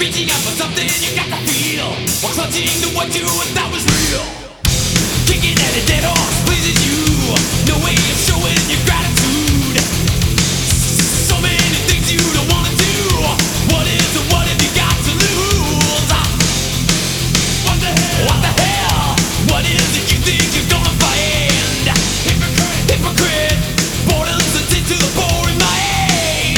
Reaching out for something you got to feel, while clutching to what you thought was real. Kicking at a dead horse pleases you, no way of showing your gratitude. So many things you don't wanna do. What is and what have you got to lose? What the hell? What the hell? What is it you think you're gonna find? Hypocrite, hypocrite. Boredom's a tin to the pouring mind.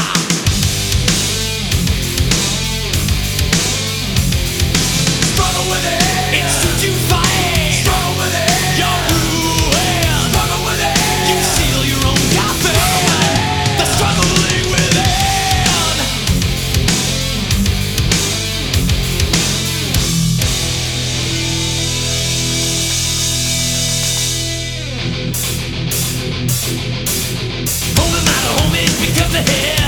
Struggle with it. It's what you find. Struggle with it. You're ruined. Struggle with it. You seal your own coffin. The struggling within. Holding out a home is because of hell.